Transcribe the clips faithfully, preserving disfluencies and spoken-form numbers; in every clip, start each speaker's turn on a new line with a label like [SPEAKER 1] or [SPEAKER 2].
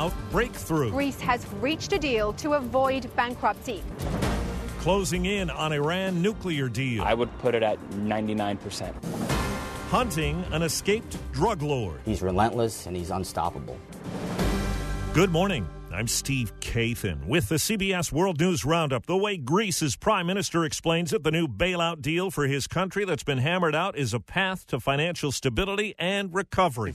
[SPEAKER 1] bailout breakthrough.
[SPEAKER 2] Greece has reached a deal to avoid bankruptcy.
[SPEAKER 1] Closing in on Iran nuclear deal.
[SPEAKER 3] I would put it at ninety-nine percent.
[SPEAKER 1] Hunting an escaped drug lord.
[SPEAKER 4] He's relentless and he's unstoppable.
[SPEAKER 1] Good morning. I'm Steve Kathan with the C B S World News Roundup. The way Greece's prime minister explains it, the new bailout deal for his country that's been hammered out is a path to financial stability and recovery.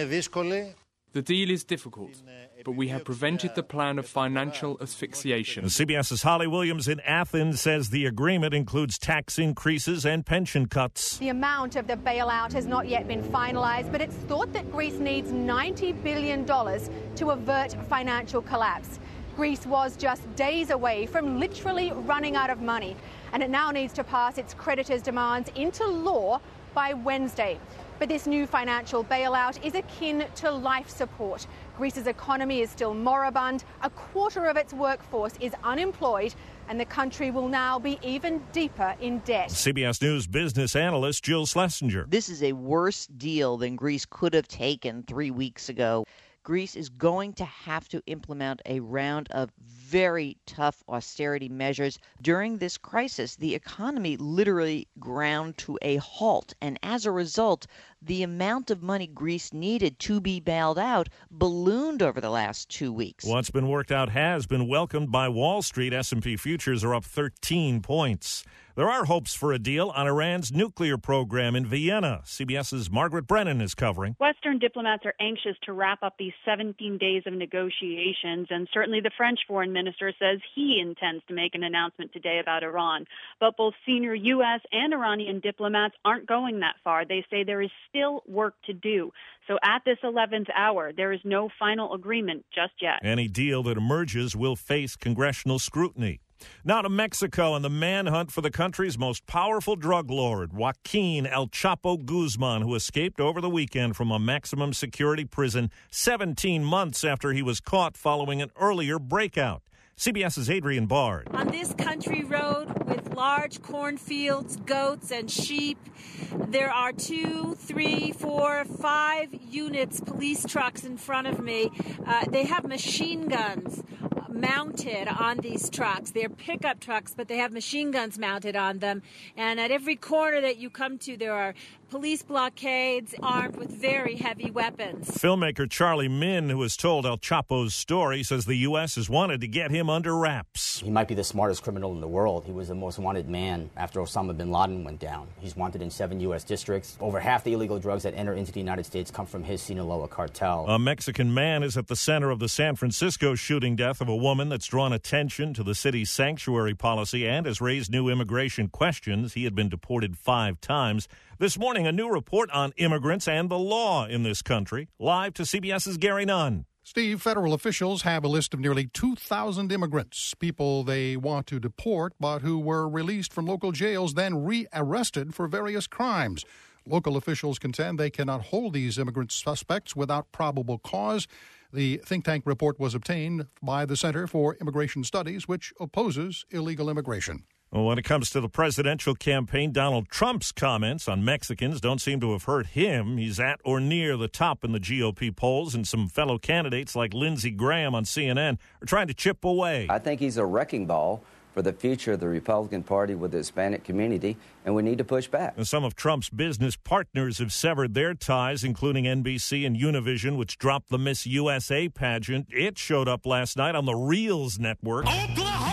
[SPEAKER 5] The deal is difficult, but we have prevented the plan of financial asphyxiation.
[SPEAKER 1] CBS's Holly Williams in Athens says the agreement includes tax increases and pension cuts.
[SPEAKER 2] The amount of the bailout has not yet been finalized, but it's thought that Greece needs ninety billion dollars to avert financial collapse. Greece was just days away from literally running out of money, and it now needs to pass its creditors' demands into law by Wednesday. But this new financial bailout is akin to life support. Greece's economy is still moribund, a quarter of its workforce is unemployed, and the country will now be even deeper in debt.
[SPEAKER 1] C B S News business analyst Jill Schlesinger.
[SPEAKER 6] This is a worse deal than Greece could have taken three weeks ago. Greece is going to have to implement a round of very tough austerity measures. During this crisis, the economy literally ground to a halt. And as a result, the amount of money Greece needed to be bailed out ballooned over the last two weeks.
[SPEAKER 1] What's been worked out has been welcomed by Wall Street. S and P futures are up thirteen points. There are hopes for a deal on Iran's nuclear program in Vienna. CBS's Margaret Brennan is covering.
[SPEAKER 7] Western diplomats are anxious to wrap up these seventeen days of negotiations, and certainly the French foreign minister says he intends to make an announcement today about Iran. But both senior U S and Iranian diplomats aren't going that far. They say there is still work to do. So at this eleventh hour, there is no final agreement just yet.
[SPEAKER 1] Any deal that emerges will face congressional scrutiny. Now to Mexico and the manhunt for the country's most powerful drug lord, Joaquin El Chapo Guzman, who escaped over the weekend from a maximum security prison seventeen months after he was caught following an earlier breakout. CBS's Adrian Bard.
[SPEAKER 8] On this country road with large cornfields, goats, and sheep, there are two, three, four, five units, police trucks in front of me. Uh, they have machine guns mounted on these trucks. They're pickup trucks, but they have machine guns mounted on them. And at every corner that you come to, there are police blockades armed with very heavy weapons.
[SPEAKER 1] Filmmaker Charlie Min, who has told El Chapo's story, says the U S has wanted to get him under wraps.
[SPEAKER 4] He might be the smartest criminal in the world. He was the most wanted man after Osama bin Laden went down. He's wanted in seven U S districts. Over half the illegal drugs that enter into the United States come from his Sinaloa cartel.
[SPEAKER 1] A Mexican man is at the center of the San Francisco shooting death of a woman that's drawn attention to the city's sanctuary policy and has raised new immigration questions. He had been deported five times. This morning, a new report on immigrants and the law in this country. Live to CBS's Gary Nunn.
[SPEAKER 9] Steve, federal officials have a list of nearly two thousand immigrants, people they want to deport, but who were released from local jails, then re-arrested for various crimes. Local officials contend they cannot hold these immigrant suspects without probable cause. The think tank report was obtained by the Center for Immigration Studies, which opposes illegal immigration.
[SPEAKER 1] Well, when it comes to the presidential campaign, Donald Trump's comments on Mexicans don't seem to have hurt him. He's at or near the top in the G O P polls, and some fellow candidates like Lindsey Graham on C N N are trying to chip away.
[SPEAKER 10] I think he's a wrecking ball for the future of the Republican Party with the Hispanic community, and we need to push back.
[SPEAKER 1] And some of Trump's business partners have severed their ties, including N B C and Univision, which dropped the Miss U S A pageant. It showed up last night on the Reels network.
[SPEAKER 11] Oklahoma!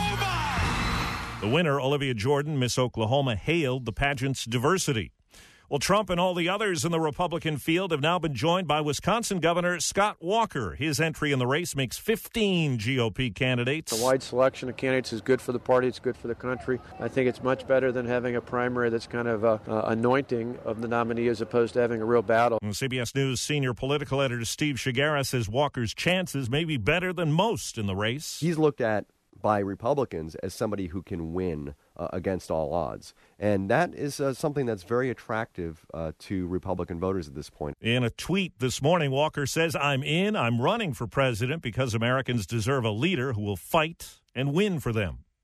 [SPEAKER 1] The winner, Olivia Jordan, Miss Oklahoma, hailed the pageant's diversity. Well, Trump and all the others in the Republican field have now been joined by Wisconsin Governor Scott Walker. His entry in the race makes fifteen G O P candidates.
[SPEAKER 12] A wide selection of candidates is good for the party. It's good for the country. I think it's much better than having a primary that's kind of a, uh, anointing of the nominee as opposed to having a real battle.
[SPEAKER 1] And C B S News senior political editor Steve Shigera says Walker's chances may be better than most in the race.
[SPEAKER 13] He's looked at by Republicans as somebody who can win uh, against all odds. And that is uh, something that's very attractive uh, to Republican voters at this point.
[SPEAKER 1] In a tweet this morning, Walker says, "I'm in, I'm running for president because Americans deserve a leader who will fight and win for them."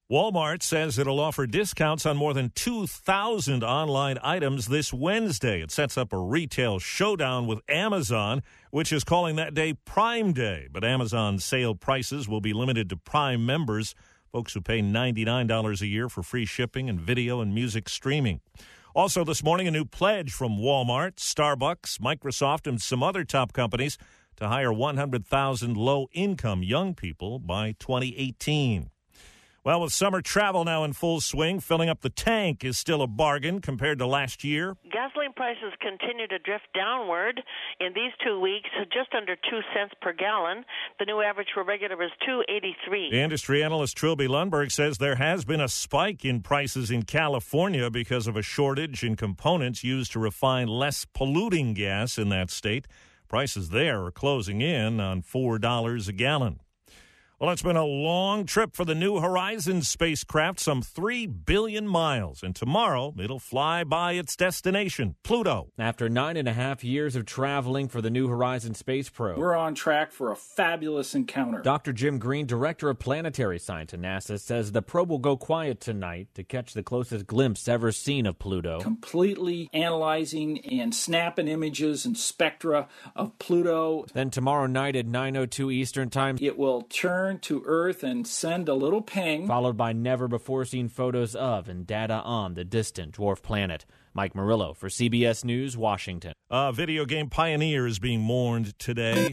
[SPEAKER 1] Walmart says it'll offer discounts on more than two thousand online items this Wednesday. It sets up a retail showdown with Amazon, which is calling that day Prime Day. But Amazon's sale prices will be limited to Prime members, folks who pay ninety-nine dollars a year for free shipping and video and music streaming. Also this morning, a new pledge from Walmart, Starbucks, Microsoft, and some other top companies to hire one hundred thousand low-income young people by twenty eighteen. Well, with summer travel now in full swing, filling up the tank is still a bargain compared to last year.
[SPEAKER 11] Gasoline prices continue to drift downward. In these two weeks, just under two cents per gallon. The new average for regular is two eighty-three.
[SPEAKER 1] The industry analyst Trilby Lundberg says there has been a spike in prices in California because of a shortage in components used to refine less polluting gas in that state. Prices there are closing in on four dollars a gallon. Well, it's been a long trip for the New Horizons spacecraft, some three billion miles, and tomorrow it'll fly by its destination, Pluto.
[SPEAKER 14] After nine and a half years of traveling for the New Horizons space probe,
[SPEAKER 15] we're on track for a fabulous encounter.
[SPEAKER 14] Doctor Jim Green, director of planetary science at NASA, says the probe will go quiet tonight to catch the closest glimpse ever seen of Pluto.
[SPEAKER 15] Completely analyzing and snapping images and spectra of Pluto.
[SPEAKER 14] Then tomorrow night at nine oh two Eastern Time,
[SPEAKER 15] it will turn to Earth and send a little ping,
[SPEAKER 14] followed by never-before-seen photos of and data on the distant dwarf planet. Mike Murillo for C B S News, Washington.
[SPEAKER 1] A video game pioneer is being mourned today.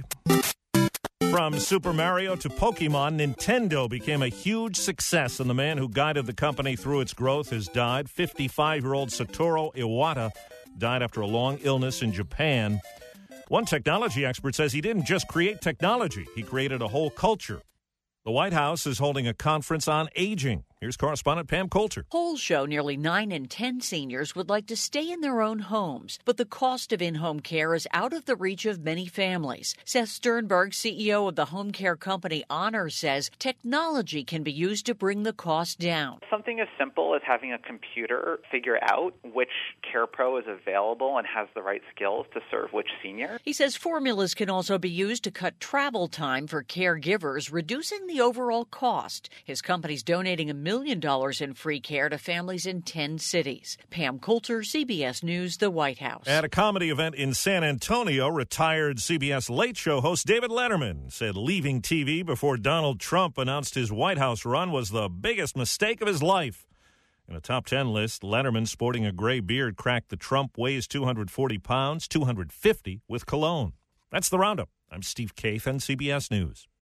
[SPEAKER 1] From Super Mario to Pokemon, Nintendo became a huge success, and the man who guided the company through its growth has died. fifty-five-year-old Satoru Iwata died after a long illness in Japan. One technology expert says he didn't just create technology, he created a whole culture. The White House is holding a conference on aging. Here's correspondent Pam Coulter.
[SPEAKER 16] Polls show nearly nine in ten seniors would like to stay in their own homes, but the cost of in-home care is out of the reach of many families. Seth Sternberg, C E O of the home care company Honor, says technology can be used to bring the cost down.
[SPEAKER 17] Something as simple as having a computer figure out which care pro is available and has the right skills to serve which senior.
[SPEAKER 16] He says formulas can also be used to cut travel time for caregivers, reducing the overall cost. His company's donating a million dollars in free care to families in ten cities. Pam Coulter, C B S News, the White House.
[SPEAKER 1] At a comedy event in San Antonio, retired C B S Late Show host David Letterman said leaving T V before Donald Trump announced his White House run was the biggest mistake of his life. In a top ten list, Letterman, sporting a gray beard, cracked the Trump weighs two hundred forty pounds, two hundred fifty with cologne. That's the Roundup. I'm Steve Kaith on C B S News.